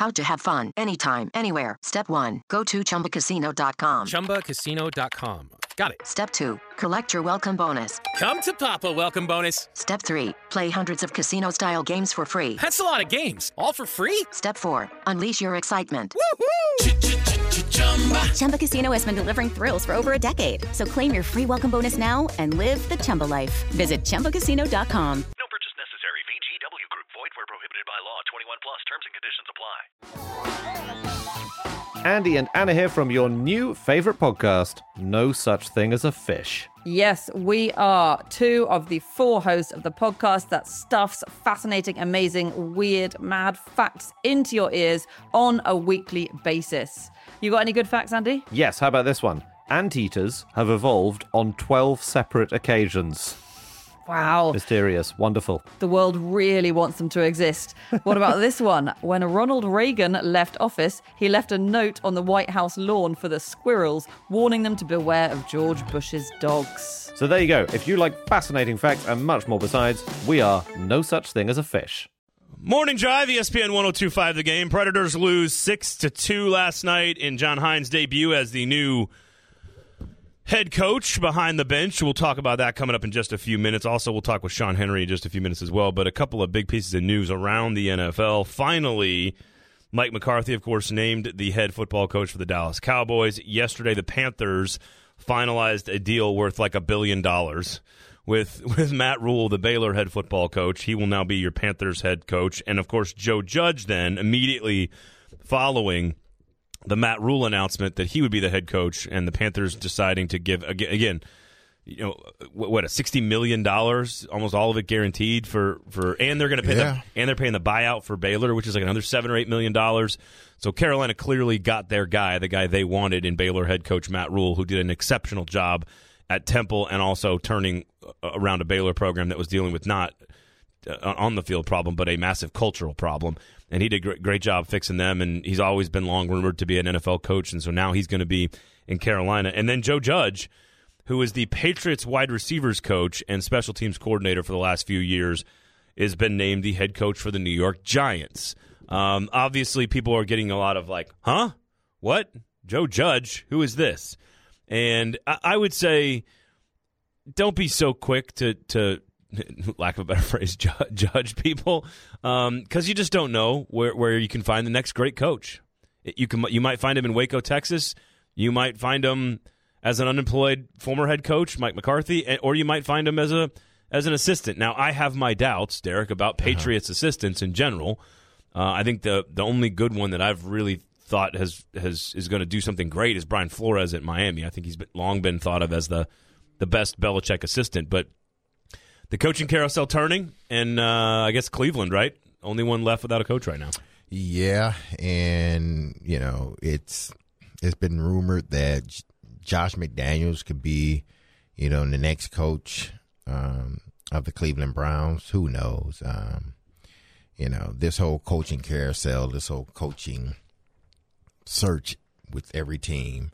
How to have fun anytime, anywhere. Step 1. Go to ChumbaCasino.com. ChumbaCasino.com. Got it. Step 2. Collect your welcome bonus. Come to Papa welcome bonus. Step 3. Play hundreds of casino-style games for free. That's a lot of games. All for free? Step 4. Unleash your excitement. Woohoo! Chumba Casino has been delivering thrills for over a decade. So claim your free welcome bonus now and live the Chumba life. Visit ChumbaCasino.com. No purchase necessary. VGW Group. Void where prohibited by law. 21 plus. Terms and conditions apply. Andy and Anna here from your new favourite podcast, No Such Thing as a Fish. Yes, we are 2 of the 4 hosts of the podcast that stuffs fascinating, amazing, weird, mad facts into your ears on a weekly basis. You got any good facts, Andy? Yes, how about this one? Anteaters have evolved on 12 separate occasions. Wow. Mysterious. Wonderful. The world really wants them to exist. What about this one? When Ronald Reagan left office, he left a note on the White House lawn for the squirrels, warning them to beware of George Bush's dogs. So there you go. If you like fascinating facts and much more besides, we are No Such Thing as a Fish. Morning Drive, ESPN 102.5 The Game. Predators lose 6-2 last night in John Hines' debut as the new head coach behind the bench. We'll talk about that coming up in just a few minutes. Also, we'll talk with Sean Henry in just a few minutes as well. But a couple of big pieces of news around the NFL. Finally, Mike McCarthy, of course, named the head football coach for the Dallas Cowboys. Yesterday, the Panthers finalized a deal worth like $1 billion with Matt Rule, the Baylor head football coach. He will now be your Panthers head coach. And, of course, Joe Judge then, immediately following the Matt Rule announcement that he would be the head coach, and the Panthers deciding to give, again, you know, what, $60 million, almost all of it guaranteed for and they're going to pay and they're paying the buyout for Baylor, which is like another $7 or $8 million. So Carolina clearly got their guy, the guy they wanted in Baylor head coach Matt Rule, who did an exceptional job at Temple and also turning around a Baylor program that was dealing with not on the field problem, but a massive cultural problem. And he did a great job fixing them, and he's always been long rumored to be an NFL coach, and so now he's going to be in Carolina. And then Joe Judge, who is the Patriots wide receivers coach and special teams coordinator for the last few years, has been named the head coach for the New York Giants. Obviously, people are getting a lot of like, huh? What? Joe Judge? Who is this? And I would say don't be so quick to lack of a better phrase, judge people, because you just don't know where you can find the next great coach. You might find him in Waco, Texas. You might find him as an unemployed former head coach, Mike McCarthy, or you might find him as an assistant. Now, I have my doubts, Derek, about Patriots assistants in general. I think the only good one that I've really thought is going to do something great is Brian Flores at Miami. I think he's long been thought of as the best Belichick assistant, but the coaching carousel turning, and I guess Cleveland, right? Only one left without a coach right now. Yeah, and, you know, it's been rumored that Josh McDaniels could be, you know, the next coach of the Cleveland Browns. Who knows? You know, this whole coaching carousel, this whole coaching search with every team,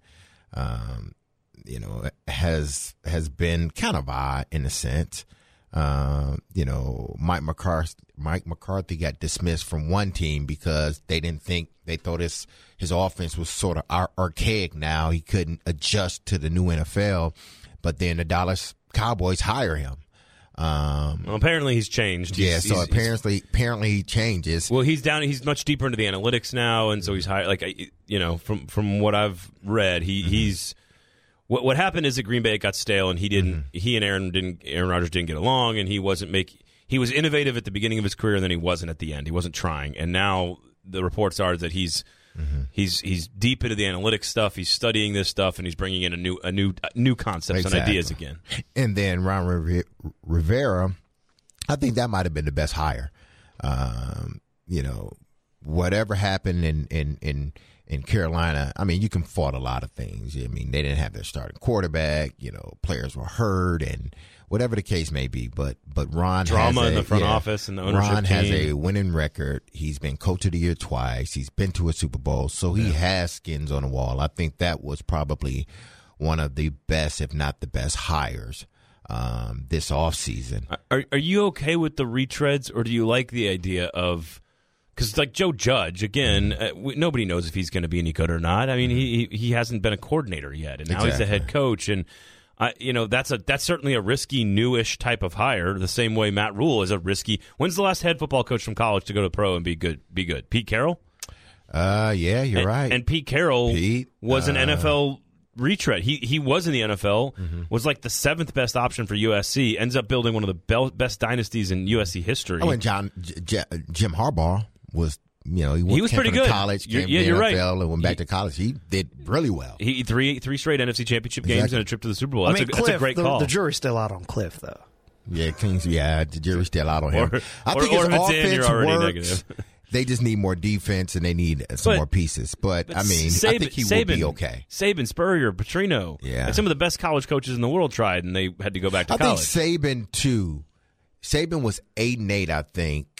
you know, has been kind of odd in a sense. You know, Mike McCarthy got dismissed from one team because they thought his offense was sort of archaic now. He couldn't adjust to the new NFL, but then the Dallas Cowboys hire him. Well, apparently he's changed. Apparently he changes. Well, he's much deeper into the analytics now, and so he's hired. Like, you know, from what I've read, he's. What happened is that Green Bay got stale, and he and Aaron Rodgers didn't get along, and he was innovative at the beginning of his career, and then he wasn't at the end. He wasn't trying, and now the reports are that he's deep into the analytics stuff. He's studying this stuff, and he's bringing in a new concepts and ideas again. And then Ron Rivera, I think that might have been the best hire. You know, whatever happened in Carolina, I mean, you can fault a lot of things. I mean, they didn't have their starting quarterback. You know, players were hurt, and whatever the case may be. But Ron drama has in the front office and the ownership Ron team. has a winning record. He's been coach of the year twice. He's been to a Super Bowl, so he has skins on the wall. I think that was probably one of the best, if not the best, hires this offseason. Are you okay with the retreads, or do you like the idea of Because like Joe Judge, again, nobody knows if he's going to be any good or not. I mean, he hasn't been a coordinator yet, and now he's the head coach, and that's certainly a risky, newish type of hire. The same way Matt Rule is a risky. When's the last head football coach from college to go to pro and be good? Pete Carroll. Yeah, you're right. And Pete Carroll was an NFL retread. He was in the NFL, was like the 7th best option for USC, ends up building one of the best dynasties in USC history. Oh, and Jim Harbaugh was, he was pretty good. College, came to the NFL, and went back to college. He did really well. He three straight NFC Championship games and a trip to the Super Bowl. That's a great call. The jury's still out on Cliff, though. Yeah, the jury's still out on him. I think his offense works. They just need more defense and they need some more pieces. But I mean, I think he will be okay. Saban, Spurrier, Petrino. Yeah. Like some of the best college coaches in the world tried, and they had to go back to college. I think Saban, too. Saban was 8-8, I think.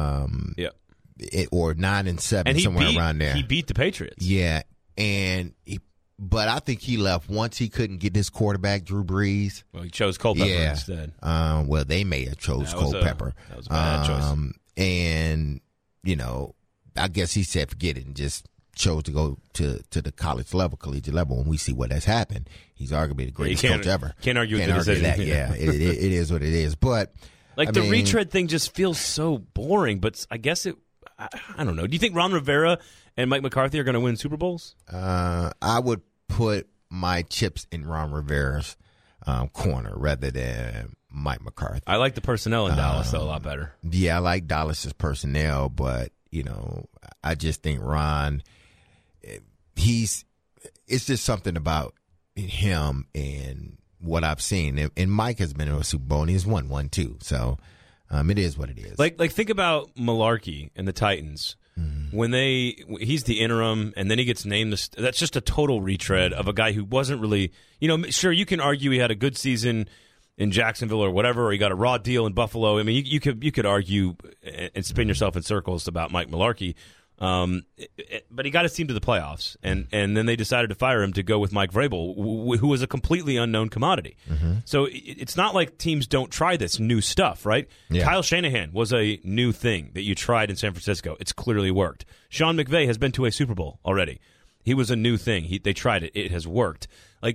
Or 9-7, and somewhere around there. He beat the Patriots. Yeah. But I think he left once he couldn't get his quarterback, Drew Brees. Well, he chose Culpepper instead. Well, they may have chose Culpepper. That was a bad choice. And, I guess he said forget it and just chose to go to the collegiate level, and we see what has happened. He's arguably the greatest coach ever. Can't argue with the decision. That. Yeah, it is what it is. But the retread thing just feels so boring. But I guess I don't know. Do you think Ron Rivera and Mike McCarthy are going to win Super Bowls? I would put my chips in Ron Rivera's corner rather than Mike McCarthy. I like the personnel in Dallas, though, a lot better. Yeah, I like Dallas's personnel, but, I just think Ron, it's just something about him and what I've seen. And Mike has been in a Super Bowl, and he's won one, too. So it is what it is. Like think about Mularkey and the Titans. When he's the interim, and then he gets named. That's just a total retread of a guy who wasn't really, sure, you can argue he had a good season in Jacksonville or whatever, or he got a raw deal in Buffalo. I mean, you could argue and spin yourself in circles about Mike Mularkey. But he got his team to the playoffs, and then they decided to fire him to go with Mike Vrabel, who was a completely unknown commodity. So it's not like teams don't try this new stuff, right? Yeah. Kyle Shanahan was a new thing that you tried in San Francisco. It's clearly worked. Sean McVay has been to a Super Bowl already. He was a new thing. They tried it. It has worked.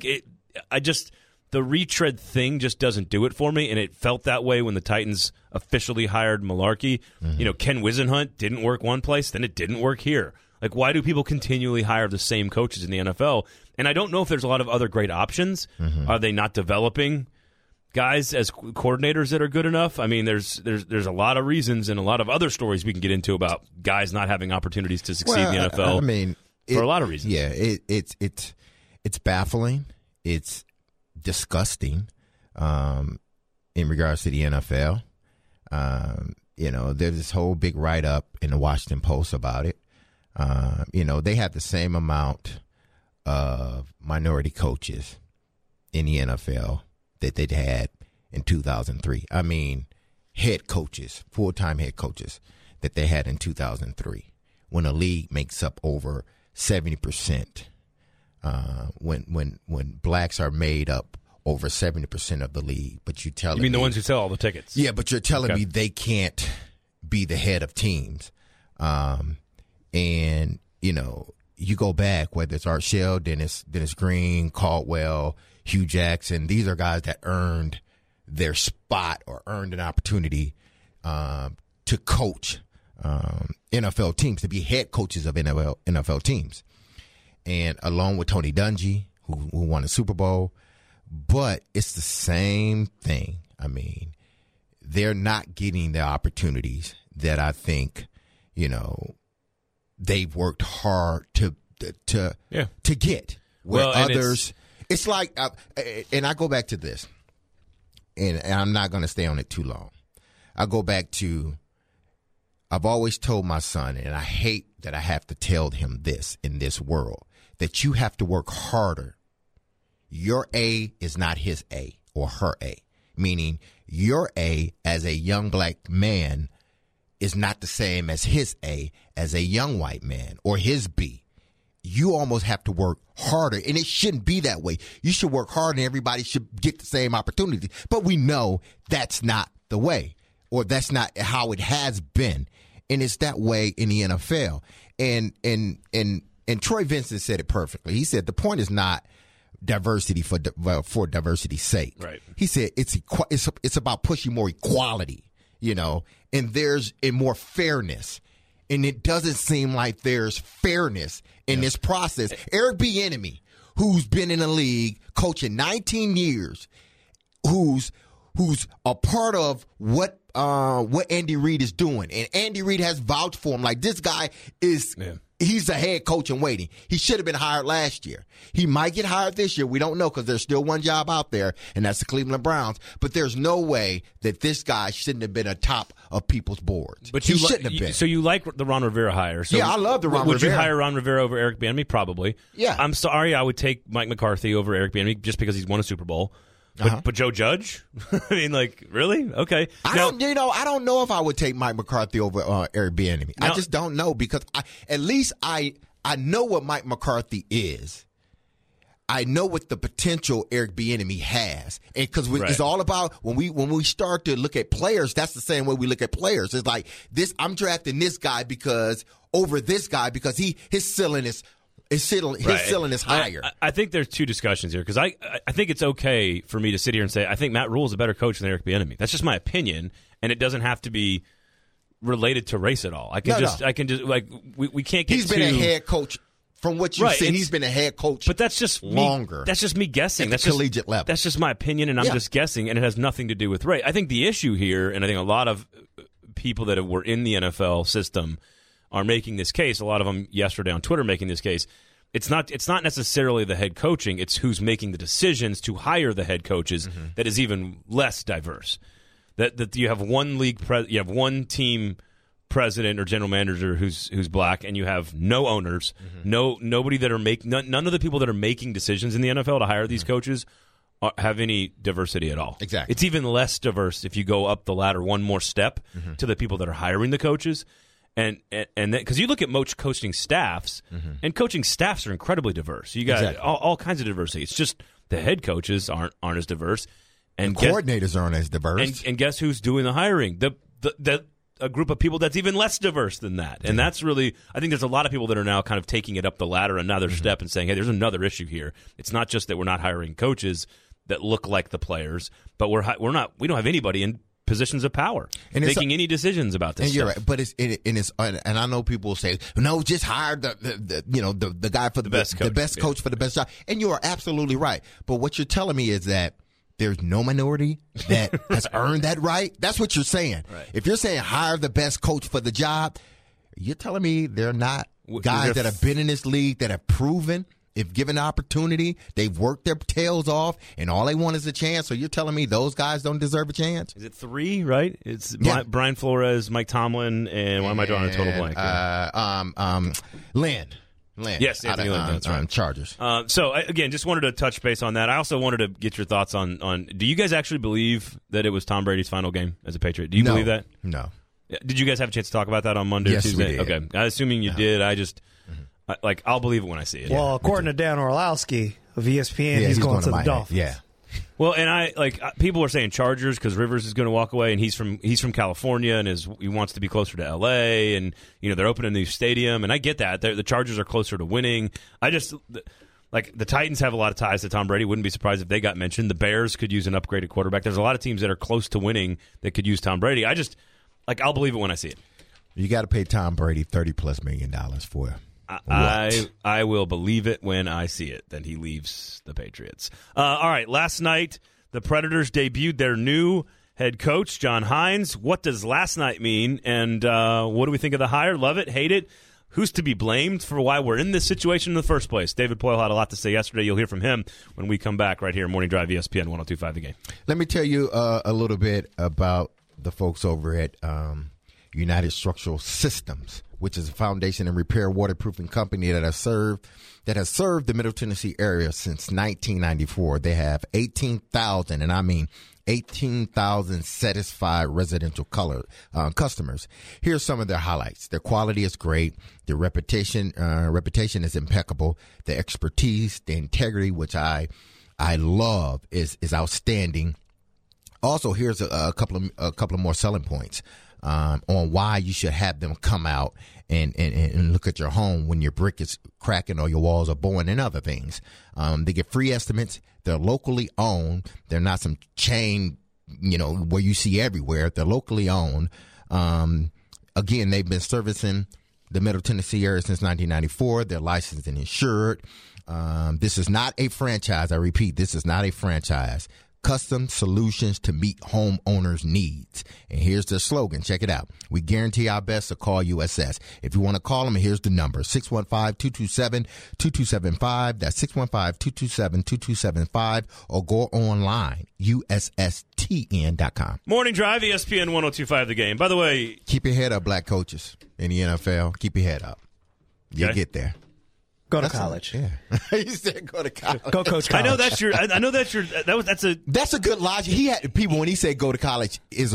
The retread thing just doesn't do it for me, and it felt that way when the Titans officially hired Mularkey. Ken Wisenhunt didn't work one place, then it didn't work here. Like, why do people continually hire the same coaches in the NFL? And I don't know if there's a lot of other great options. Are they not developing guys as coordinators that are good enough? I mean, there's a lot of reasons and a lot of other stories we can get into about guys not having opportunities to succeed in the NFL. I mean, for a lot of reasons. Yeah, it's baffling. It's disgusting in regards to the NFL. There's this whole big write-up in the Washington Post about it. They have the same amount of minority coaches in the NFL that they'd had in 2003. I mean, head coaches, full-time head coaches that they had in 2003, when a league makes up over 70%. When blacks are made up over 70% of the league, but you're telling me... You mean the ones who sell all the tickets? Yeah, but you're telling me they can't be the head of teams. You go back, whether it's Art Shell, Dennis Green, Caldwell, Hugh Jackson, these are guys that earned their spot or earned an opportunity to coach NFL teams, to be head coaches of NFL teams. And along with Tony Dungy, who won a Super Bowl. But it's the same thing. I mean, they're not getting the opportunities that I think, they've worked hard to get. Where others, it's like, and I go back to this, and I'm not going to stay on it too long. I go back to, I've always told my son, and I hate that I have to tell him this in this world, that you have to work harder. Your A is not his A or her A, meaning your A as a young black man is not the same as his A as a young white man, or his B. You almost have to work harder, and it shouldn't be that way. You should work hard and everybody should get the same opportunity. But we know that's not the way, or that's not how it has been and it's that way in the NFL. And Troy Vincent said it perfectly. He said the point is not diversity for diversity's sake. Right. He said it's about pushing more equality, and there's more fairness. And it doesn't seem like there's fairness in this process. Eric Bieniemy, who's been in the league coaching 19 years, who's a part of what Andy Reid is doing, and Andy Reid has vouched for him. Like, this guy is. Yeah. He's a head coach in waiting. He should have been hired last year. He might get hired this year. We don't know because there's still one job out there, and that's the Cleveland Browns. But there's no way that this guy shouldn't have been atop of people's boards. But he shouldn't have been. So you like the Ron Rivera hire? So yeah, I love the Ron Rivera. Would you hire Ron Rivera over Eric Bieniemy? Probably. Yeah. I'm sorry, I would take Mike McCarthy over Eric Bieniemy just because he's won a Super Bowl. But Joe Judge? I mean, like, really? Okay. I don't know if I would take Mike McCarthy over Eric Bieniemy. I just don't know because at least I know what Mike McCarthy is. I know what the potential Eric Bieniemy has, and because it's all about when we start to look at players. That's the same way we look at players. It's like this: I'm drafting this guy over this guy because his ceiling is. His ceiling is higher. I think there's two discussions here because I think it's okay for me to sit here and say I think Matt Rule is a better coach than Eric Bieniemy. That's just my opinion, and it doesn't have to be related to race at all. I can just like we can't get. He's been a head coach from what you've seen. He's been a head coach, but that's just longer. That's just me guessing. That's collegiate level. That's just my opinion, and I'm just guessing, and it has nothing to do with race. I think the issue here, and I think a lot of people that were in the NFL system are making this case. A lot of them yesterday on Twitter making this case. It's not necessarily the head coaching. It's who's making the decisions to hire the head coaches that is even less diverse. That you have one league, you have one team president or general manager who's black, and you have no owners, nobody that are none of the people that are making decisions in the NFL to hire these coaches have any diversity at all. Exactly. It's even less diverse if you go up the ladder one more step to the people that are hiring the coaches. And because you look at most coaching staffs, and coaching staffs are incredibly diverse. You got all kinds of diversity. It's just the head coaches aren't as diverse, and coordinators aren't as diverse. And guess who's doing the hiring? A group of people that's even less diverse than that. And that's really, I think there's a lot of people that are now kind of taking it up the ladder another step and saying, hey, there's another issue here. It's not just that we're not hiring coaches that look like the players, but we don't have anybody in positions of power and making any decisions about this. And you're right, but and I know people will say, no, just hire the guy for the best coach for the best job. And you are absolutely right. But what you're telling me is that there's no minority that has earned that right. That's what you're saying. Right. If you're saying hire the best coach for the job, you're telling me they're not guys that have been in this league that have proven. If given the opportunity, they've worked their tails off, and all they want is a chance. So you're telling me those guys don't deserve a chance? Is it three, right? It's Brian Flores, Mike Tomlin, and why am I drawing a total blank? Lynn. Yes, Anthony Lynn. That's right. Chargers. So, again, just wanted to touch base on that. I also wanted to get your thoughts on do you guys actually believe that it was Tom Brady's final game as a Patriot? Do you believe that? No. Did you guys have a chance to talk about that on Monday or Tuesday? We did. Okay. Assuming you did, I just... I'll believe it when I see it. Well, according to Dan Orlowski of ESPN, he's going to the Dolphins. Yeah. Well, and people are saying Chargers because Rivers is going to walk away, and he's from California, and he wants to be closer to L.A., and they're opening a new stadium, and I get that. The Chargers are closer to winning. I just the Titans have a lot of ties to Tom Brady. Wouldn't be surprised if they got mentioned. The Bears could use an upgraded quarterback. There's a lot of teams that are close to winning that could use Tom Brady. I just I'll believe it when I see it. You got to pay Tom Brady $30+ million for it. I will believe it when I see it, that he leaves the Patriots. All right, last night, the Predators debuted their new head coach, John Hines. What does last night mean, and what do we think of the hire? Love it, hate it? Who's to be blamed for why we're in this situation in the first place? David Poile had a lot to say yesterday. You'll hear from him when we come back right here, Morning Drive, ESPN 102.5 The Game. Let me tell you a little bit about the folks over at United Structural Systems, which is a foundation and repair waterproofing company that has served the Middle Tennessee area since 1994. They have 18,000, and I mean 18,000 satisfied residential customers. Here's some of their highlights. Their quality is great. Their reputation is impeccable. The expertise, the integrity, which I love, is outstanding. Also, here's a couple of more selling points. on why you should have them come out and look at your home when your brick is cracking or your walls are bowing and other things. They get free estimates. They're locally owned. They're not some chain, where you see everywhere. They're locally owned. Again, they've been servicing the Middle Tennessee area since 1994. They're licensed and insured. This is not a franchise. I repeat, this is not a franchise. Custom solutions to meet homeowners' needs. And here's their slogan. Check it out. We guarantee our best, so call USS. If you want to call them, here's the number. 615-227-2275. That's 615-227-2275. Or go online, USSTN.com. Morning Drive, ESPN 102.5 The Game. By the way, keep your head up, black coaches in the NFL. Keep your head up. You'll get there. Go to college. Yeah. You said go to college. Go coach college. I know that's That's a good logic. He had people when he said go to college is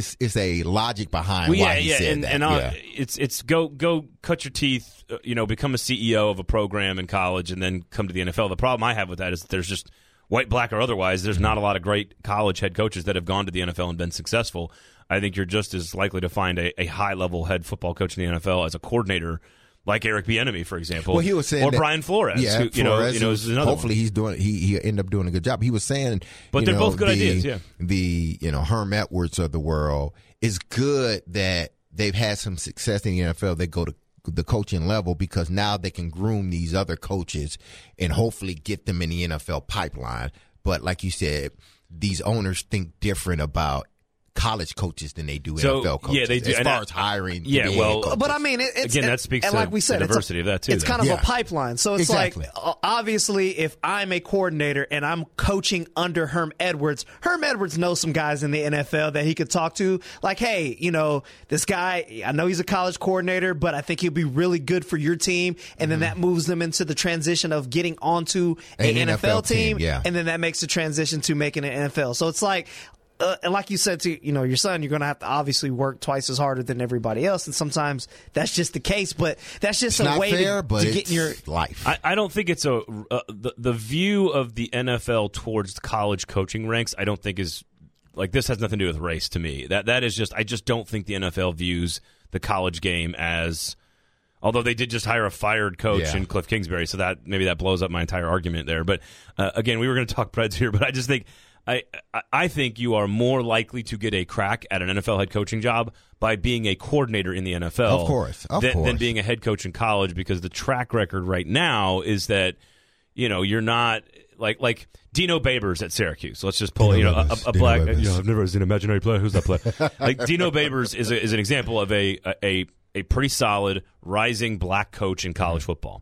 a logic behind why he said that. It's go cut your teeth, become a CEO of a program in college and then come to the NFL. The problem I have with that is that there's just white, black, or otherwise, there's not a lot of great college head coaches that have gone to the NFL and been successful. I think you're just as likely to find a high-level head football coach in the NFL as a coordinator, like Eric Bieniemy, for example, well, he was saying Brian Flores. Yeah, who, Flores is another hopefully one. he's doing. He ended up doing a good job. He was saying, but they're both good ideas. Yeah, the Herm Edwards of the world is good that they've had some success in the NFL. They go to the coaching level because now they can groom these other coaches and hopefully get them in the NFL pipeline. But like you said, these owners think different about college coaches than they do NFL coaches. Yeah, they do. As far as hiring. Yeah, well, but I mean, it's again, that speaks to like we said, the diversity of that too. It's kind of a pipeline. So it's exactly. like, obviously, if I'm a coordinator and I'm coaching under Herm Edwards knows some guys in the NFL that he could talk to. Like, hey, this guy, I know he's a college coordinator, but I think he'll be really good for your team. And then that moves them into the transition of getting onto an NFL team. Yeah. And then that makes the transition to making an NFL. So it's like, and like you said to your son, you're going to have to obviously work twice as harder than everybody else, and sometimes that's just the case. But that's just a way to get in your life. I don't think it's the view of the NFL towards college coaching ranks. I don't think is like this has nothing to do with race to me. That is just I just don't think the NFL views the college game as. Although they did just hire a fired coach in Cliff Kingsbury, so that maybe that blows up my entire argument there. But again, we were going to talk Preds here, but I just think. I think you are more likely to get a crack at an NFL head coaching job by being a coordinator in the NFL, of course, than being a head coach in college, because the track record right now is that you're not like Dino Babers at Syracuse. Let's just pull a black. I've never seen an imaginary player. Who's that player? Like Dino Babers is an example of a pretty solid rising black coach in college football.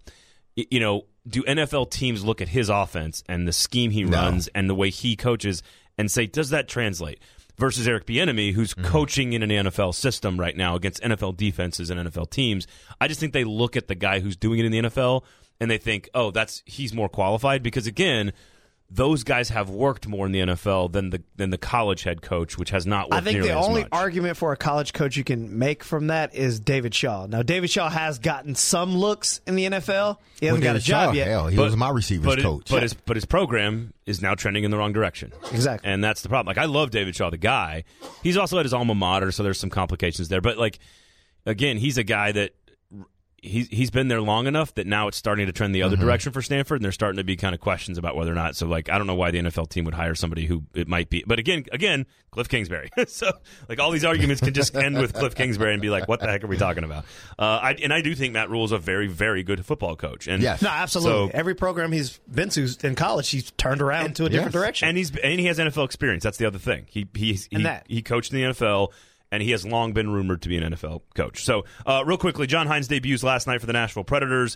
Do NFL teams look at his offense and the scheme he runs and the way he coaches and say, does that translate? Versus Eric Bieniemy, who's coaching in an NFL system right now against NFL defenses and NFL teams. I just think they look at the guy who's doing it in the NFL and they think, oh, he's more qualified, because again, those guys have worked more in the NFL than the college head coach, which has not worked nearly as much. I think the only argument for a college coach you can make from that is David Shaw. Now, David Shaw has gotten some looks in the NFL. He hasn't got a job yet. Hell, he was my receivers coach. But his program is now trending in the wrong direction. Exactly. And that's the problem. Like, I love David Shaw, the guy. He's also at his alma mater, so there's some complications there. But, like, again, he's a guy that he's been there long enough that now it's starting to trend the other direction for Stanford, and there's starting to be kind of questions about whether or not. So, like, I don't know why the NFL team would hire somebody who it might be. But again, Cliff Kingsbury. So, like, all these arguments can just end with Cliff Kingsbury and be like, what the heck are we talking about? I do think Matt Rule is a very, very good football coach. And no, absolutely. So, every program he's been to in college, he's turned around to a different direction. And he has NFL experience. That's the other thing. He coached in the NFL. And he has long been rumored to be an NFL coach. So, real quickly, John Hines debuts last night for the Nashville Predators.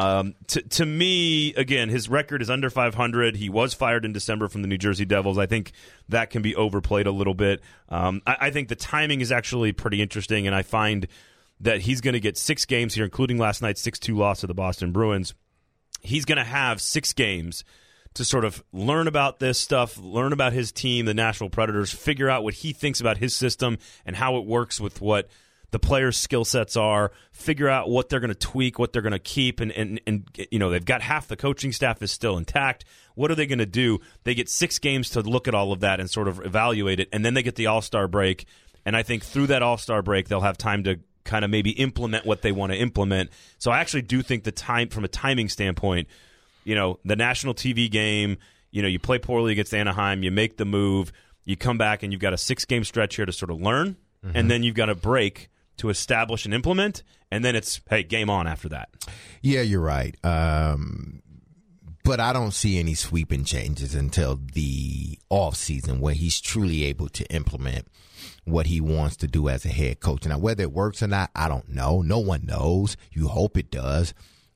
To me, again, his record is under 500. He was fired in December from the New Jersey Devils. I think that can be overplayed a little bit. I think the timing is actually pretty interesting, and I find that he's going to get 6 games here, including last night's 6-2 loss to the Boston Bruins. He's going to have 6 games to sort of learn about this stuff, learn about his team, the Nashville Predators, figure out what he thinks about his system and how it works with what the players' skill sets are, figure out what they're going to tweak, what they're going to keep, and they've got half the coaching staff is still intact. What are they going to do? They get 6 games to look at all of that and sort of evaluate it, and then they get the All-Star break, And I think through that All-Star break, they'll have time to kind of maybe implement what they want to implement. So I actually do think from a timing standpoint, the national TV game, you play poorly against Anaheim, you make the move, you come back and you've got a 6-game stretch here to sort of learn, and then you've got a break to establish and implement, and then it's, hey, game on after that. Yeah, you're right. But I don't see any sweeping changes until the off season where he's truly able to implement what he wants to do as a head coach. Now, whether it works or not, I don't know. No one knows. You hope it does.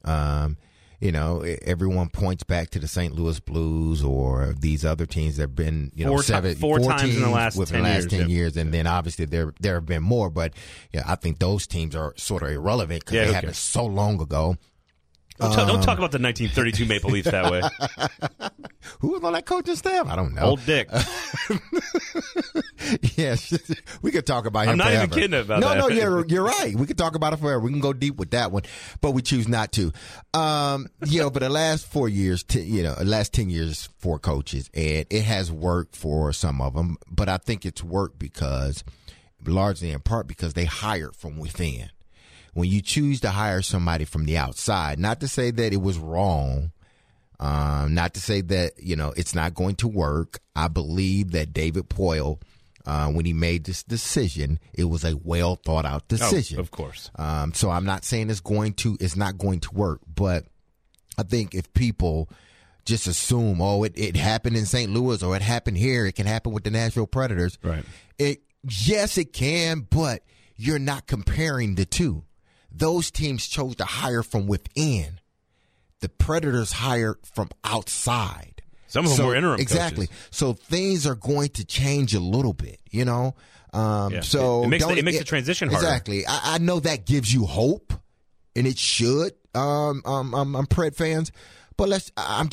Everyone points back to the St. Louis Blues or these other teams that have been, four times in the last 10 years. And then obviously there have been more. But I think those teams are sort of irrelevant because they happened so long ago. Don't talk about the 1932 Maple Leafs that way. Who was on that coaching staff? I don't know. Old Dick. Yes, we could talk about him I'm not forever. even kidding about that. No, you're right. We could talk about it forever. We can go deep with that one, but we choose not to. But the last 4 years, last 10 years for coaches, and it has worked for some of them, but I think it's worked largely in part because they hired from within. When you choose to hire somebody from the outside, not to say that it was wrong, not to say that, it's not going to work. I believe that David Poile, when he made this decision, it was a well thought out decision. Oh, of course. So I'm not saying it's not going to work, but I think if people just assume, it happened in St. Louis or it happened here, it can happen with the Nashville Predators. Right. Yes, it can, but you're not comparing the two. Those teams chose to hire from within. The Predators hired from outside. Some of them were interim exactly. coaches. So things are going to change a little bit, So it makes the transition harder. Exactly. I know that gives you hope, and it should. I'm Pred fans, but I'm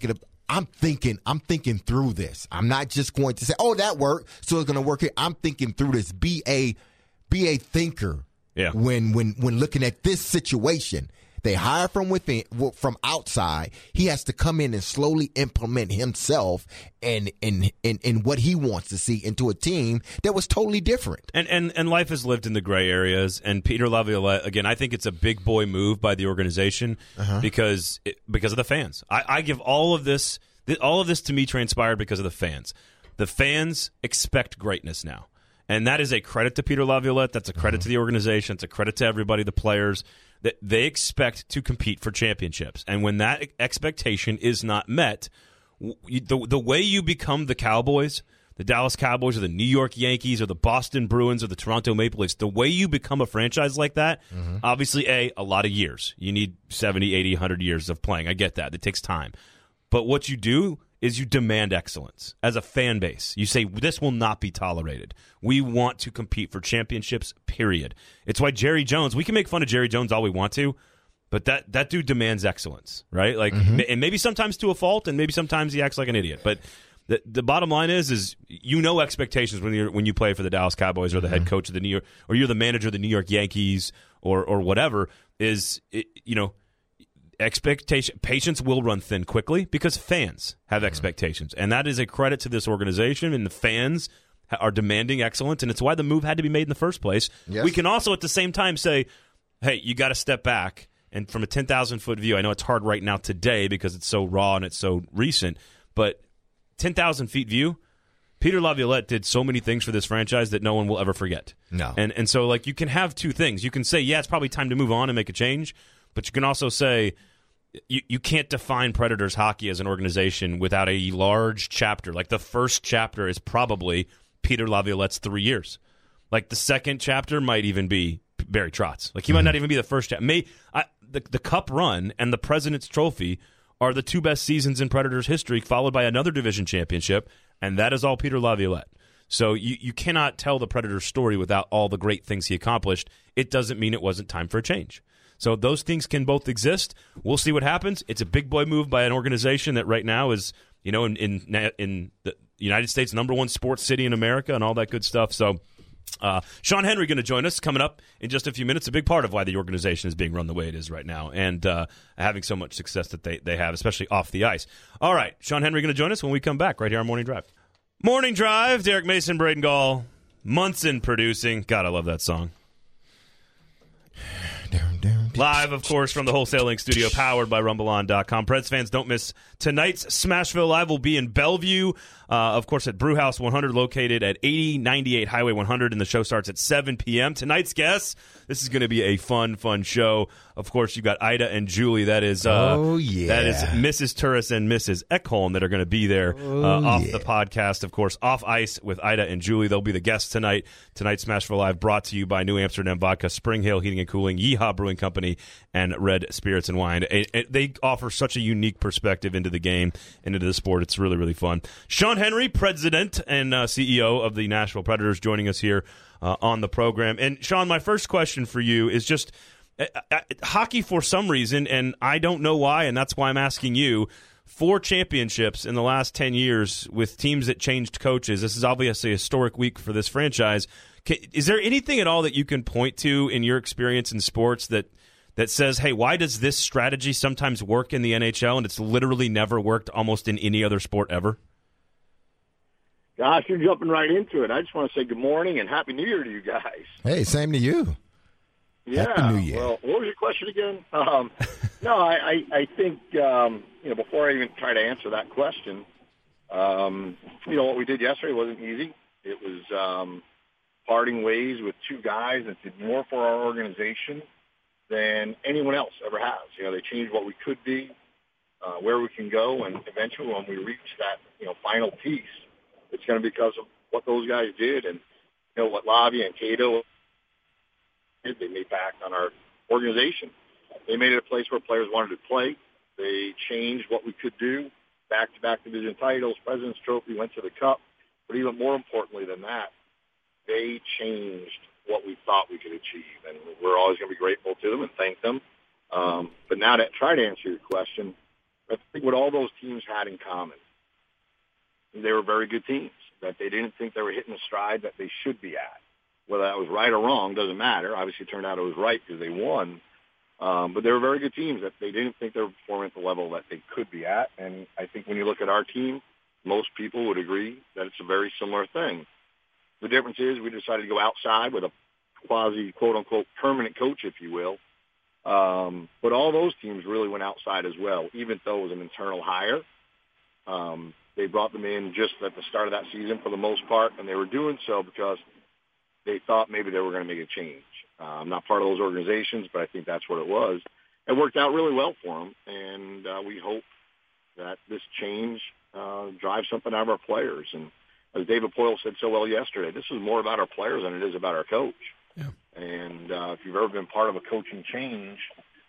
thinking through this. I'm not just going to say, that worked, so it's going to work here. I'm thinking through this. Be a thinker. Yeah. When looking at this situation, they hire from within, from outside. He has to come in and slowly implement himself and what he wants to see into a team that was totally different. And life has lived in the gray areas. And Peter Laviolette, again, I think it's a big boy move by the organization because of the fans. I give all of this to me transpired because of the fans. The fans expect greatness now. And that is a credit to Peter Laviolette. That's a credit to the organization. It's a credit to everybody, the players, that they expect to compete for championships. And when that expectation is not met, the way you become the Cowboys, the Dallas Cowboys or the New York Yankees or the Boston Bruins or the Toronto Maple Leafs, the way you become a franchise like that, obviously, a lot of years. You need 70, 80, 100 years of playing. I get that. It takes time. But what you do is you demand excellence as a fan base. You say, this will not be tolerated. We want to compete for championships, period. It's why Jerry Jones, we can make fun of Jerry Jones all we want to, but that dude demands excellence, right? And maybe sometimes to a fault, and maybe sometimes he acts like an idiot. But the bottom line is expectations when you play for the Dallas Cowboys or the head coach of the New York, or you're the manager of the New York Yankees or whatever, expectation, patience will run thin quickly because fans have expectations, and that is a credit to this organization. And the fans are demanding excellence, and it's why the move had to be made in the first place. Yes. We can also at the same time say, "Hey, you got to step back." And from a 10,000-foot view, I know it's hard right now today because it's so raw and it's so recent, but 10,000 feet view, Peter Laviolette did so many things for this franchise that no one will ever forget. No, and so you can have two things. You can say, "Yeah, it's probably time to move on and make a change." But you can also say you can't define Predators hockey as an organization without a large chapter. Like the first chapter is probably Peter Laviolette's 3 years. Like the second chapter might even be Barry Trotz. Like he might not even be the first chapter. The Cup run and the President's Trophy are the two best seasons in Predators history, followed by another division championship, and that is all Peter Laviolette. So you cannot tell the Predators story without all the great things he accomplished. It doesn't mean it wasn't time for a change. So those things can both exist. We'll see what happens. It's a big boy move by an organization that right now is, in the United States #1 sports city in America and all that good stuff. So Sean Henry going to join us coming up in just a few minutes. A big part of why the organization is being run the way it is right now and having so much success that they have, especially off the ice. All right, Sean Henry going to join us when we come back right here on Morning Drive. Morning Drive, Derek Mason, Braden Gall. Munson producing. God, I love that song. Live, of course, from the Wholesale Link studio, powered by RumbleOn.com. Preds fans, don't miss tonight's Smashville Live. Will be in Bellevue, of course, at Brewhouse 100, located at 8098 Highway 100, and the show starts at 7 p.m. Tonight's guests, this is going to be a fun show. Of course, you've got Ida and Julie. That is, that is Mrs. Turris and Mrs. Ekholm that are going to be there off the podcast. Of course, Off Ice with Ida and Julie. They'll be the guests tonight. Tonight's Smashville Live brought to you by New Amsterdam Vodka, Spring Hill Heating and Cooling, Yeehaw Brewing Company, and Red Spirits and Wine. They offer such a unique perspective into the game and into the sport. It's really, really fun. Sean Henry, president and CEO of the Nashville Predators, joining us here on the program. And, Sean, my first question for you is just hockey, for some reason, and I don't know why, and that's why I'm asking you, 4 championships in the last 10 years with teams that changed coaches. This is obviously a historic week for this franchise. Is there anything at all that you can point to in your experience in sports that says, hey, why does this strategy sometimes work in the NHL and it's literally never worked almost in any other sport ever? Gosh, you're jumping right into it. I just want to say good morning and Happy New Year to you guys. Hey, same to you. Yeah. Happy New Year. Well, what was your question again? No, I think, before I even try to answer that question, what we did yesterday wasn't easy. It was parting ways with 2 guys that did more for our organization than anyone else ever has. They changed what we could be, where we can go, and eventually when we reach that, final piece, it's going to be because of what those guys did and, what Lavi and Cato did. They made back on our organization. They made it a place where players wanted to play. They changed what we could do, back-to-back division titles, President's Trophy, went to the Cup. But even more importantly than that, they changed what we thought we could achieve. And we're always going to be grateful to them and thank them. But now to try to answer your question, I think what all those teams had in common, they were very good teams, that they didn't think they were hitting the stride that they should be at. Whether that was right or wrong doesn't matter. Obviously, it turned out it was right because they won. But they were very good teams that they didn't think they were performing at the level that they could be at. And I think when you look at our team, most people would agree that it's a very similar thing. The difference is we decided to go outside with a quasi, quote-unquote, permanent coach, if you will. But all those teams really went outside as well, even though it was an internal hire. They brought them in just at the start of that season for the most part, and they were doing so because they thought maybe they were going to make a change. I'm not part of those organizations, but I think that's what it was. It worked out really well for them, and we hope that this change drives something out of our players. And as David Poyle said so well yesterday, this is more about our players than it is about our coach. Yeah. And if you've ever been part of a coaching change,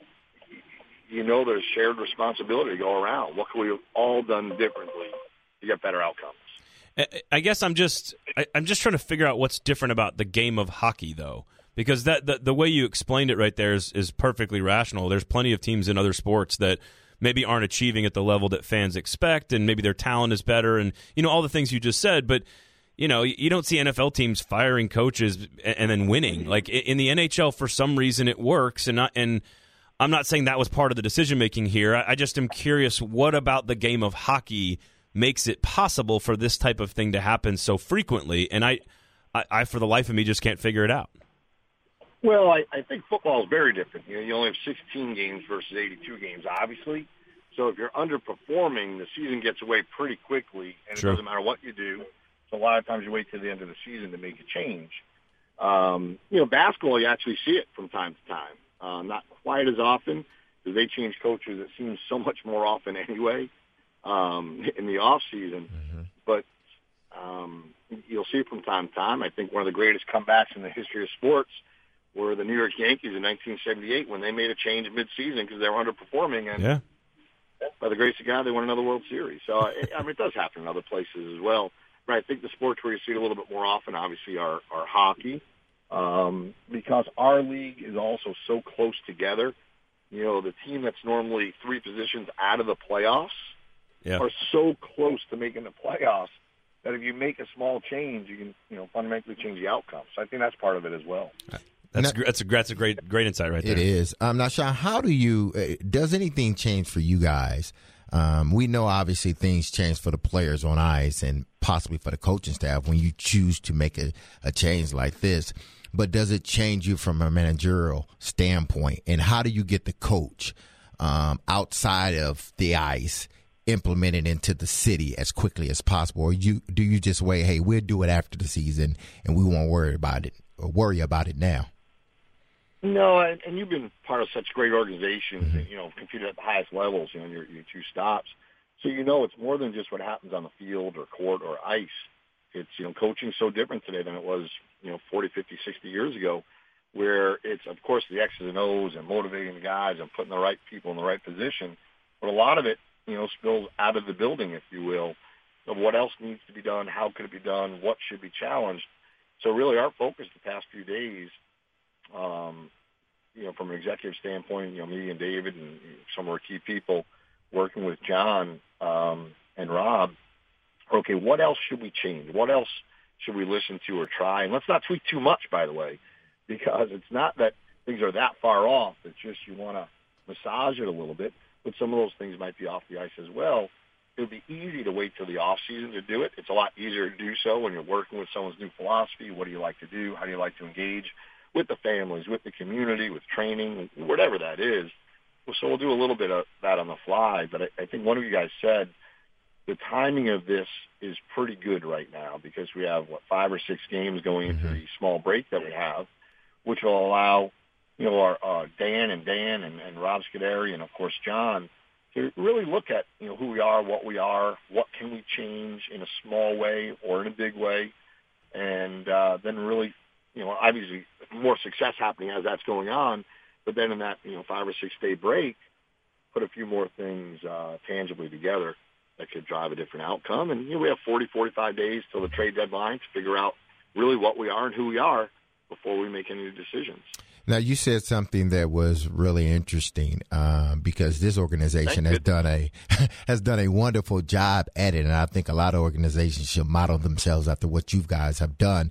there's shared responsibility to go around. What could we have all done differently to get better outcomes? I guess I'm just trying to figure out what's different about the game of hockey, though, because the way you explained it right there is perfectly rational. There's plenty of teams in other sports that maybe aren't achieving at the level that fans expect, and maybe their talent is better, and all the things you just said. But you don't see NFL teams firing coaches and then winning. Like in the NHL, for some reason, it works, and I'm not saying that was part of the decision making here. I just am curious, what about the game of hockey makes it possible for this type of thing to happen so frequently? And I for the life of me, just can't figure it out. Well, I think football is very different. You only have 16 games versus 82 games, obviously. So if you're underperforming, the season gets away pretty quickly, and It doesn't matter what you do. So a lot of times you wait till the end of the season to make a change. Basketball, you actually see it from time to time. Not quite as often because they change coaches, it seems, so much more often anyway in the off season. Mm-hmm. But you'll see it from time to time. I think one of the greatest comebacks in the history of sports were the New York Yankees in 1978 when they made a change mid-season because they were underperforming, and by the grace of God, they won another World Series. So, it does happen in other places as well. But I think the sports where you see it a little bit more often, obviously, are hockey, because our league is also so close together. The team that's normally 3 positions out of the playoffs are so close to making the playoffs that if you make a small change, you can fundamentally change the outcome. So I think that's part of it as well. That's a great insight right there. It is. I'm not sure. How do you? Does anything change for you guys We know obviously things change for the players on ice and possibly for the coaching staff when you choose to make a change like this. But does it change you from a managerial standpoint? And how do you get the coach outside of the ice implemented into the city as quickly as possible? Or do you just wait, hey, we'll do it after the season and we won't worry about it now? No, and you've been part of such great organizations that, competed at the highest levels, in your two stops. So it's more than just what happens on the field or court or ice. It's, coaching so different today than it was, 40, 50, 60 years ago, where it's, of course, the X's and O's and motivating the guys and putting the right people in the right position. But a lot of it, spills out of the building, if you will, of what else needs to be done, how could it be done, what should be challenged. So really our focus the past few days, from an executive standpoint, me and David and some of our key people working with John and Rob, okay, what else should we change? What else should we listen to or try? And let's not tweak too much, by the way, because it's not that things are that far off. It's just you want to massage it a little bit, but some of those things might be off the ice as well. It would be easy to wait till the off season to do it. It's a lot easier to do so when you're working with someone's new philosophy. What do you like to do? How do you like to engage with the families, with the community, with training, whatever that is? So we'll do a little bit of that on the fly. But I think one of you guys said the timing of this is pretty good right now because we have, 5 or 6 games going into the small break that we have, which will allow, our Dan and Rob Scuderi and, of course, John to really look at, who we are, what can we change in a small way or in a big way, and then really, obviously more success happening as that's going on, but then in that, 5 or 6 day break, put a few more things tangibly together that could drive a different outcome. And we have 40, 45 days till the trade deadline to figure out really what we are and who we are before we make any decisions. Now, you said something that was really interesting because this organization has done a wonderful job at it, and I think a lot of organizations should model themselves after what you guys have done.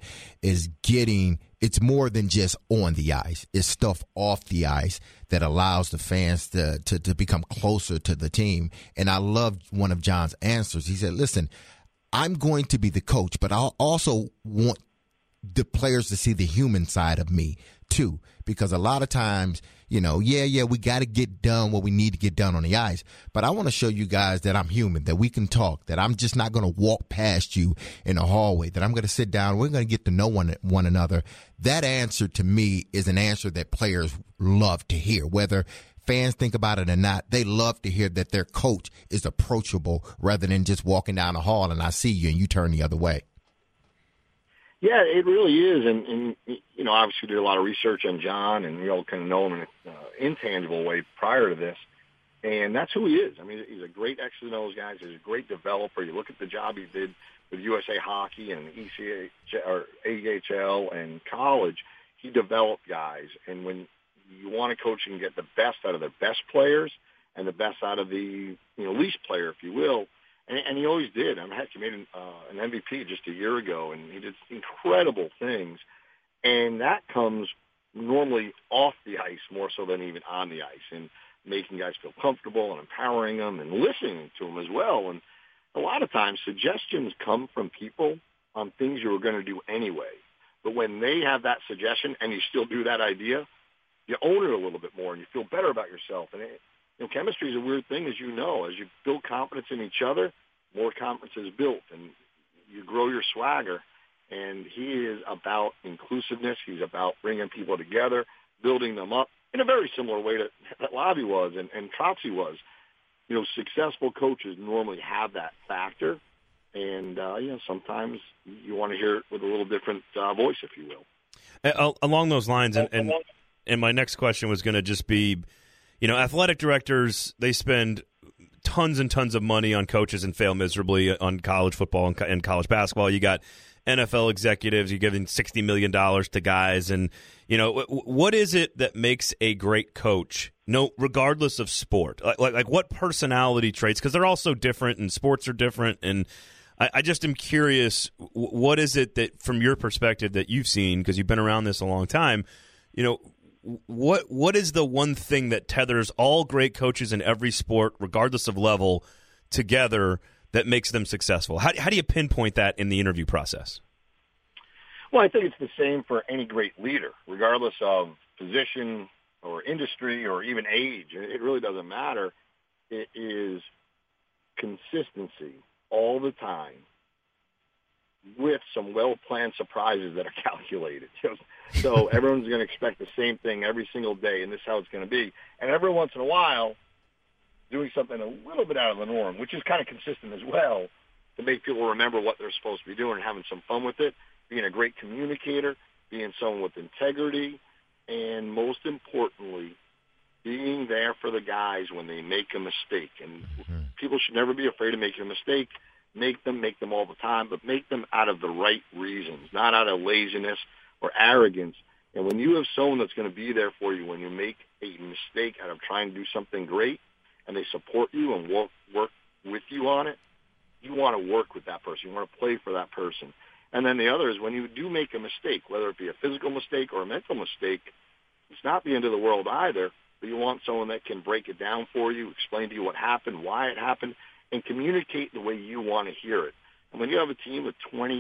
It's more than just on the ice; it's stuff off the ice that allows the fans to become closer to the team. And I loved one of John's answers. He said, "Listen, I'm going to be the coach, but I also want the players to see the human side of me too, because a lot of times, we got to get done what we need to get done on the ice, but I want to show you guys that I'm human, that we can talk, that I'm just not going to walk past you in the hallway, that I'm going to sit down, we're going to get to know one another." That answer to me is an answer that players love to hear, whether fans think about it or not. They love to hear that their coach is approachable rather than just walking down the hall and I see you and you turn the other way. Yeah, it really is, and obviously did a lot of research on John, and we all kind of know him in an intangible way prior to this, and that's who he is. I mean, he's a great X's and O's guy. He's a great developer. You look at the job he did with USA Hockey and AHL and college. He developed guys, and when you want to coach and get the best out of the best players and the best out of the least player, if you will. And he always did. I mean, heck, he made an MVP just a year ago, and he did incredible things. And that comes normally off the ice more so than even on the ice, and making guys feel comfortable and empowering them and listening to them as well. And a lot of times suggestions come from people on things you were going to do anyway. But when they have that suggestion and you still do that idea, you own it a little bit more and you feel better about yourself. And chemistry is a weird thing, as you know. As you build confidence in each other, more confidence is built, and you grow your swagger. And he is about inclusiveness. He's about bringing people together, building them up in a very similar way that Lavi was and Trotzy was. Successful coaches normally have that factor, and sometimes you want to hear it with a little different voice, if you will. Along those lines, and my next question was going to just be, athletic directors, they spend tons and tons of money on coaches and fail miserably on college football and college basketball. You got NFL executives, you're giving $60 million to guys. And, what is it that makes a great coach, regardless of sport? Like what personality traits? Because they're all so different and sports are different. And I just am curious, what is it that, from your perspective, that you've seen, because you've been around this a long time, what is the one thing that tethers all great coaches in every sport, regardless of level, together that makes them successful? How do you pinpoint that in the interview process? Well, I think it's the same for any great leader, regardless of position or industry or even age. It really doesn't matter. It is consistency all the time with some well-planned surprises that are calculated. So everyone's going to expect the same thing every single day, and this is how it's going to be. And every once in a while, doing something a little bit out of the norm, which is kind of consistent as well, to make people remember what they're supposed to be doing and having some fun with it, being a great communicator, being someone with integrity, and most importantly, being there for the guys when they make a mistake. And people should never be afraid of making a mistake. Make them all the time, but make them out of the right reasons, not out of laziness or arrogance. And when you have someone that's going to be there for you when you make a mistake out of trying to do something great, and they support you and work with you on it, you want to work with that person. You want to play for that person. And then the other is when you do make a mistake, whether it be a physical mistake or a mental mistake, it's not the end of the world either, but you want someone that can break it down for you, explain to you what happened, why it happened, and communicate the way you want to hear it. And when you have a team with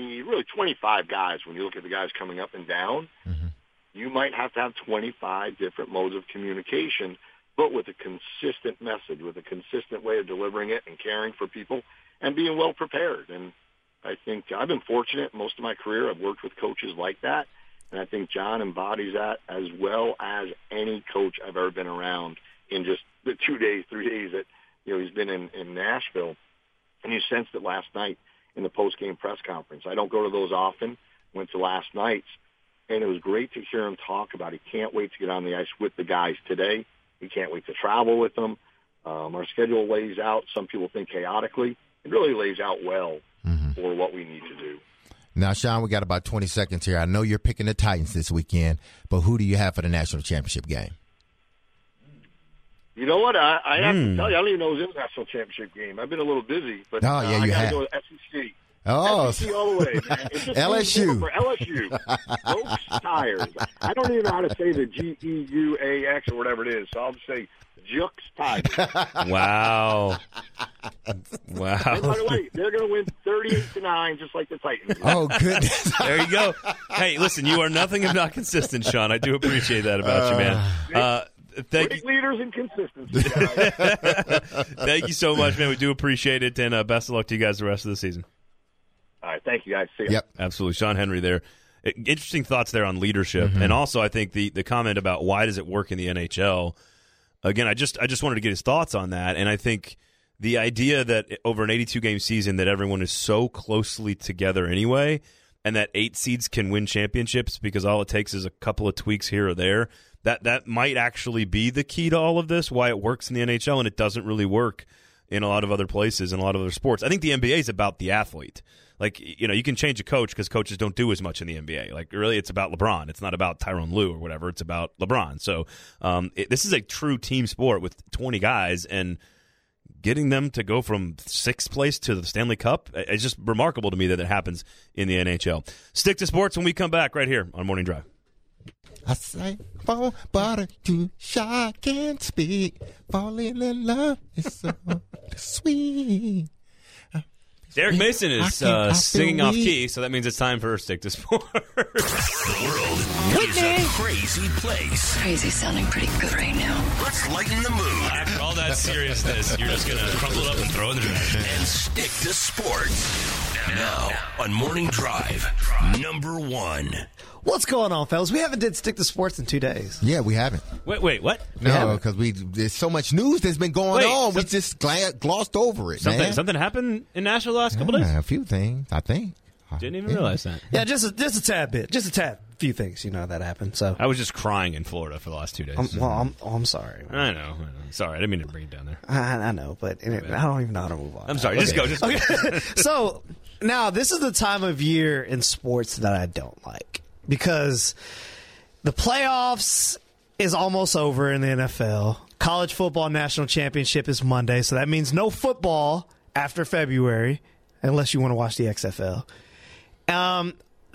25 guys, when you look at the guys coming up and down, you might have to have 25 different modes of communication, but with a consistent message, with a consistent way of delivering it and caring for people and being well prepared. And I think I've been fortunate most of my career. I've worked with coaches like that, and I think John embodies that as well as any coach I've ever been around in just the 3 days that he's been in Nashville. And you sensed it last night in the post-game press conference. I don't go to those often. Went to last night's, and it was great to hear him talk about he can't wait to get on the ice with the guys today. He can't wait to travel with them. Our schedule lays out, some people think chaotically. It really lays out well for what we need to do. Now, Sean, we got about 20 seconds here. I know you're picking the Titans this weekend, but who do you have for the national championship game? You know what? I have to tell you, I don't even know who's in the national championship game. I've been a little busy, but I got to go with SEC. Oh, SEC all the way, man. It's just LSU. For LSU. Oaks Tires. I don't even know how to say the G-E-U-A-X or whatever it is, so I'll just say Jux Tires. Wow. And by the way, they're going to win 38-9 just like the Titans. Oh, goodness. There you go. Hey, listen, you are nothing if not consistent, Sean. I do appreciate that about you, man. Thank you. Leaders and consistency, guys. Thank you so much, man. We do appreciate it, and best of luck to you guys the rest of the season. All right, thank you, guys. See ya. Yep. Absolutely. Sean Henry there. Interesting thoughts there on leadership. And also, I think the comment about why does it work in the NHL, again, I just wanted to get his thoughts on that. And I think the idea that over an 82-game season that everyone is so closely together anyway, and that 8 seeds can win championships because all it takes is a couple of tweaks here or there, that might actually be the key to all of this, why it works in the NHL and it doesn't really work in a lot of other places and a lot of other sports. I think the NBA is about the athlete. Like, you can change a coach because coaches don't do as much in the NBA. Like, really, it's about LeBron. It's not about Tyronn Lue or whatever. It's about LeBron. So this is a true team sport with 20 guys, and getting them to go from 6th place to the Stanley Cup, it's just remarkable to me that it happens in the NHL. Stick to sports when we come back right here on Morning Drive. I say, fall, but too shy, can't speak. Falling in love is so sweet. Derek Mason is singing off key, so that means it's time for Stick to Sports. The world is a crazy place. Crazy sounding pretty good right now. Let's lighten the mood. After all that seriousness, you're just going to crumple it up and throw it in the trash. And stick to sports. Now, on Morning Drive, number 1. What's going on, fellas? We haven't did Stick to Sports in 2 days. Yeah, we haven't. Wait, what? No, because there's so much news that's been going on. We just glossed over it, man. Something happened in Nashville the last couple days? A few things, I think. Didn't even realize that. Yeah, just a tad bit. Just a tad. Few things, that happened. So I was just crying in Florida for the last 2 days. I'm sorry. I know. Sorry, I didn't mean to bring it down there. I know, but I don't even know how to move on. I'm sorry. Just go. Okay. So now this is the time of year in sports that I don't like, because the playoffs is almost over in the NFL. College football national championship is Monday, so that means no football after February, unless you want to watch the XFL.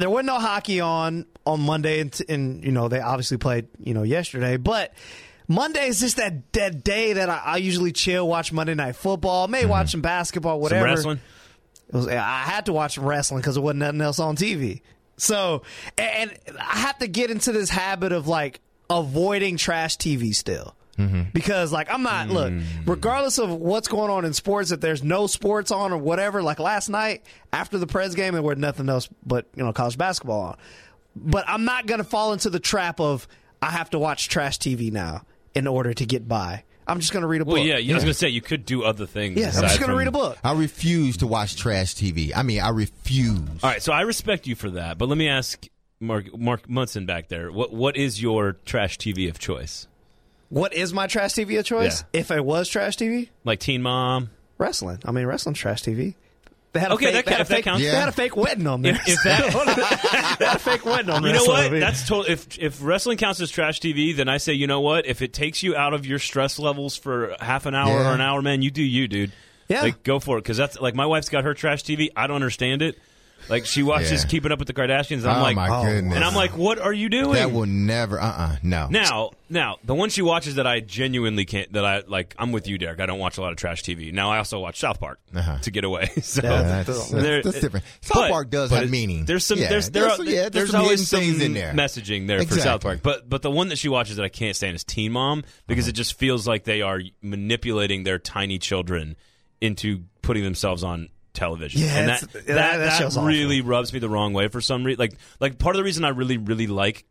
there wasn't no hockey on Monday, and they obviously played yesterday, but Monday is just that day that I usually chill, watch Monday Night Football, may watch some basketball, whatever. Some wrestling? I had to watch wrestling because there wasn't nothing else on TV. So, and I have to get into this habit of like avoiding trash TV still. Because like I'm not look, regardless of what's going on in sports, if there's no sports on or whatever, like last night after the Preds game, there was nothing else but college basketball on. But I'm not gonna fall into the trap of I have to watch trash TV now in order to get by. I'm just going to read a book. Well, yeah, I was going to say, you could do other things. Yes, I'm just going to read a book. I refuse to watch trash TV. I refuse. All right, so I respect you for that, but let me ask Mark Munson back there, what is your trash TV of choice? What is my trash TV of choice? Yeah. If it was trash TV? Like Teen Mom? Wrestling. Wrestling's trash TV. They had that counts. They had a fake wedding on there. If that, they had a fake wedding on there. You know what? That's totally. If wrestling counts as trash TV, then I say, you know what? If it takes you out of your stress levels for half an hour or an hour, man, you do you, dude. Yeah, like, go for it. Because that's like my wife's got her trash TV. I don't understand it. Like she watches Keeping Up with the Kardashians. And I'm like, my goodness. And I'm like, what are you doing? That will never. No. Now, the one she watches that I genuinely can't. That I like. I'm with you, Derek. I don't watch a lot of trash TV. Now I also watch South Park to get away. So that's different. South Park does have meaning. There's some. There's always some things in there. Messaging there for South Park. But the one that she watches that I can't stand is Teen Mom because it just feels like they are manipulating their tiny children into putting themselves on television. Yeah, and that really rubs me the wrong way for some reason. Like part of the reason I really, really like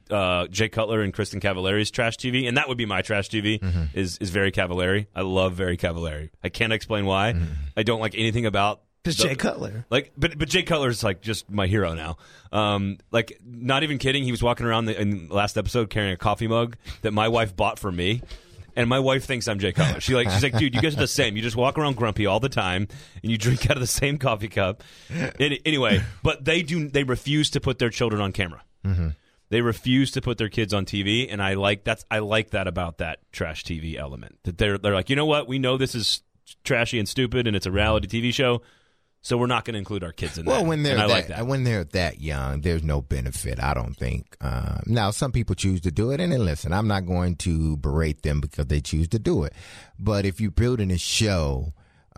Jay Cutler and Kristen Cavallari's trash TV, and that would be my trash TV, is Very Cavallari. I love Very Cavallari. I can't explain why. I don't like anything about Jay Cutler. Like, but Jay Cutler is like just my hero now. Like, not even kidding. He was walking around in the last episode carrying a coffee mug that my wife bought for me. And my wife thinks I'm Jay Cutler. She's like, dude, you guys are the same. You just walk around grumpy all the time, and you drink out of the same coffee cup. Anyway, but they refuse to put their children on camera. They refuse to put their kids on TV, and I like that about that trash TV element. That they're like, you know what? We know this is trashy and stupid, and it's a reality TV show. So we're not going to include our kids in that. Well, when they're when they're that young, there's no benefit, I don't think. Now, some people choose to do it, and then listen, I'm not going to berate them because they choose to do it. But if you're building a show,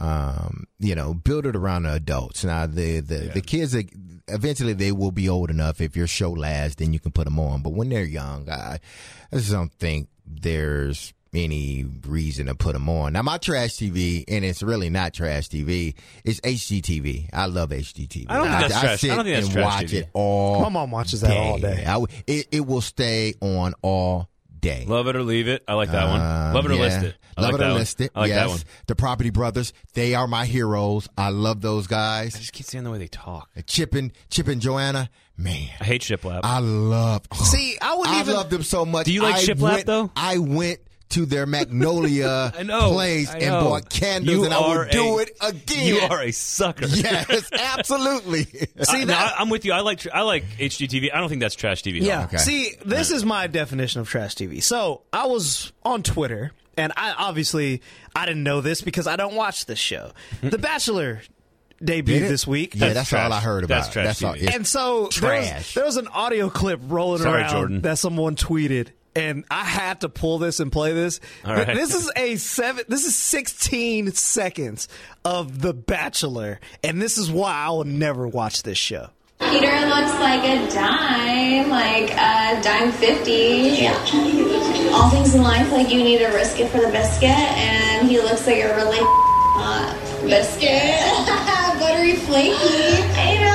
build it around the adults. Now, the kids, eventually they will be old enough. If your show lasts, then you can put them on. But when they're young, I just don't think there's any reason to put them on. Now, my trash TV, and it's really not trash TV, it's HGTV. I love HGTV. I don't think that's trash. I don't think that's and trash watch TV. it all My mom watches that day. all day. It will stay on all day. Love It or Leave It. I like that one. Love It or List It. I Love like It or that List It. I like yes. that one. The Property Brothers. They are my heroes. I love those guys. I just keep saying the way they talk. Chip and Joanna. Man, I hate Shiplap. I love. See, I love them so much. Do you like Shiplap though? I went to their Magnolia place and bought candles, and I will do it again. You are a sucker. Yes, absolutely. See, I'm with you. I like HGTV. I don't think that's trash TV. Yeah. Okay. See, this is my definition of trash TV. So I was on Twitter, and I didn't know this because I don't watch this show. The Bachelor debuted this week. Yeah, that's all I heard about. That's trash TV. And so there was an audio clip rolling around Jordan. that someone tweeted. And I had to pull this and play this. All right. This is 16 seconds of The Bachelor, and this is why I will never watch this show. Peter looks like a dime, dime 50. Yeah. All things in life, like you need to risk it for the biscuit, and he looks like a really biscuit. Buttery flaky. I know.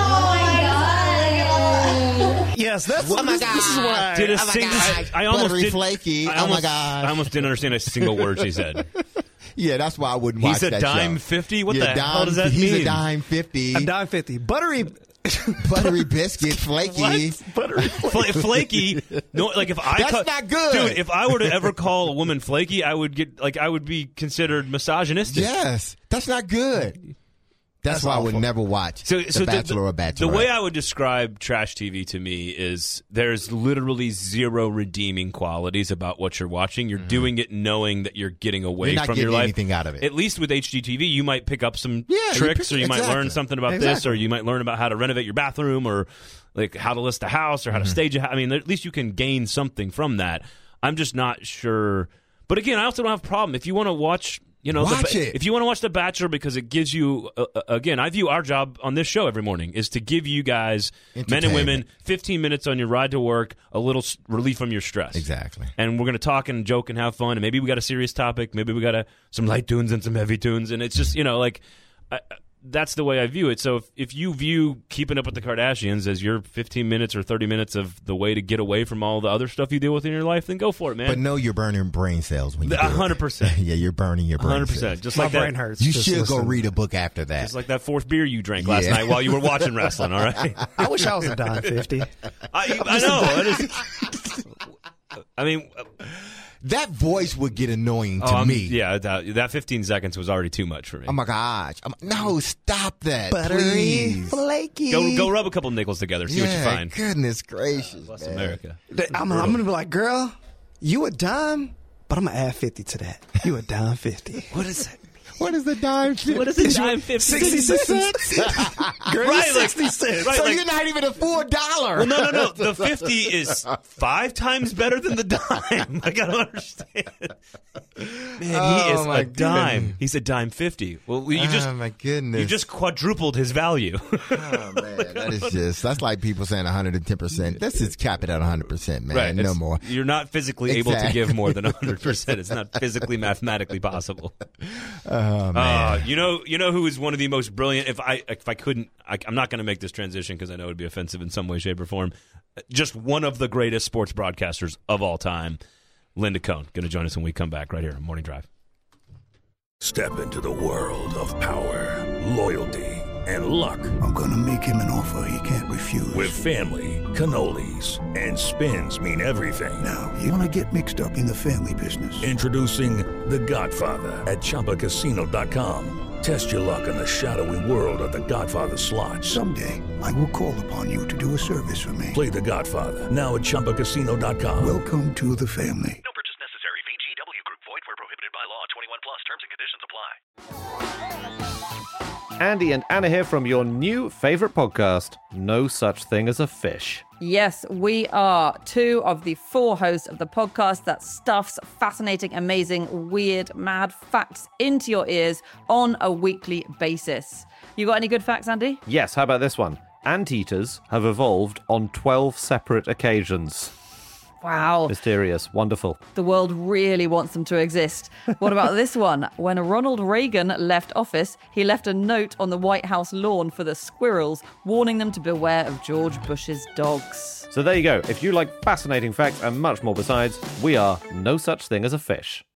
Yes, that's oh my God. This is why Did a I almost Buttery did, flaky. I almost didn't understand a single word she said. Yeah, that's why I wouldn't watch that show. He's a dime 50? What the hell does that mean? He's a dime 50. A dime 50. Buttery biscuit, flaky. Buttery flaky. No, like if I that's not good, dude. If I were to ever call a woman flaky, I would be considered misogynistic. Yes, that's not good. That's why awful. I would never watch The Bachelor or Bachelorette. The way I would describe trash TV to me is there's literally zero redeeming qualities about what you're watching. You're doing it knowing that you're getting away from your life. Anything out of it. At least with HGTV, you might pick up some tricks, or you might learn something about this, or you might learn about how to renovate your bathroom, or like how to list a house or how to stage a house. I mean, at least you can gain something from that. I'm just not sure. But again, I also don't have a problem. If you want to watch, if you want to watch The Bachelor because it gives you, again, I view our job on this show every morning is to give you guys, men and women, 15 minutes on your ride to work, a little relief from your stress. Exactly. And we're going to talk and joke and have fun. And maybe we got a serious topic. Maybe we got some light tunes and some heavy tunes. And it's just, that's the way I view it. So if you view Keeping Up with the Kardashians as your 15 minutes or 30 minutes of the way to get away from all the other stuff you deal with in your life, then go for it, man. But know you're burning brain cells when you do 100%. Yeah, you're burning your brain 100%. cells. Just My like brain that, hurts. You Just should listen. go read a book after that. just like that fourth beer you drank last night while you were watching wrestling, all right? I wish I was a dime 50. I know. I mean... That voice would get annoying to me. Yeah, that 15 seconds was already too much for me. Oh, my gosh. No, stop that, Buttery, please. flaky. Go rub a couple nickels together, see what you find. Goodness gracious, Bless man. America. I'm going to be like, girl, you a dime, but I'm going to add 50 to that. You a dime 50. What is that? What is the dime? What is a dime 50? 60 cents. Girl, Right, you like- 60 cents. right, So like- you're not even a $4. Well, no. The 50 is 5 times better than the dime. I got to understand. Man, he Oh, is my a dime. goodness. He's a dime 50. Well, Oh, my goodness. you just quadrupled his value. Oh, man. That's like people saying 110%. Let's just cap it at 100%, man. Right. No it's- more. You're not physically able to Exactly. give more than 100%. It's not physically, mathematically possible. Oh, man. You know who is one of the most brilliant? If I couldn't, I'm not going to make this transition because I know it would be offensive in some way, shape, or form. Just one of the greatest sports broadcasters of all time, Linda Cohn, going to join us when we come back right here on Morning Drive. Step into the world of power, loyalty, and luck. I'm going to make him an offer he can't refuse. With family, cannolis, and spins mean everything. Now, you want to get mixed up in the family business. Introducing The Godfather at ChumbaCasino.com. Test your luck in the shadowy world of The Godfather slot. Someday, I will call upon you to do a service for me. Play The Godfather now at ChumbaCasino.com. Welcome to the family. No purchase necessary. VGW Group. Void where prohibited by law. 21 plus. Terms and conditions apply. Andy and Anna here from your new favourite podcast, No Such Thing as a Fish. Yes, we are 2 of the 4 hosts of the podcast that stuffs fascinating, amazing, weird, mad facts into your ears on a weekly basis. You got any good facts, Andy? Yes, how about this one? Anteaters have evolved on 12 separate occasions. Wow. Mysterious. Wonderful. The world really wants them to exist. What about this one? When Ronald Reagan left office, he left a note on the White House lawn for the squirrels, warning them to beware of George Bush's dogs. So there you go. If you like fascinating facts and much more besides, we are No Such Thing as a Fish.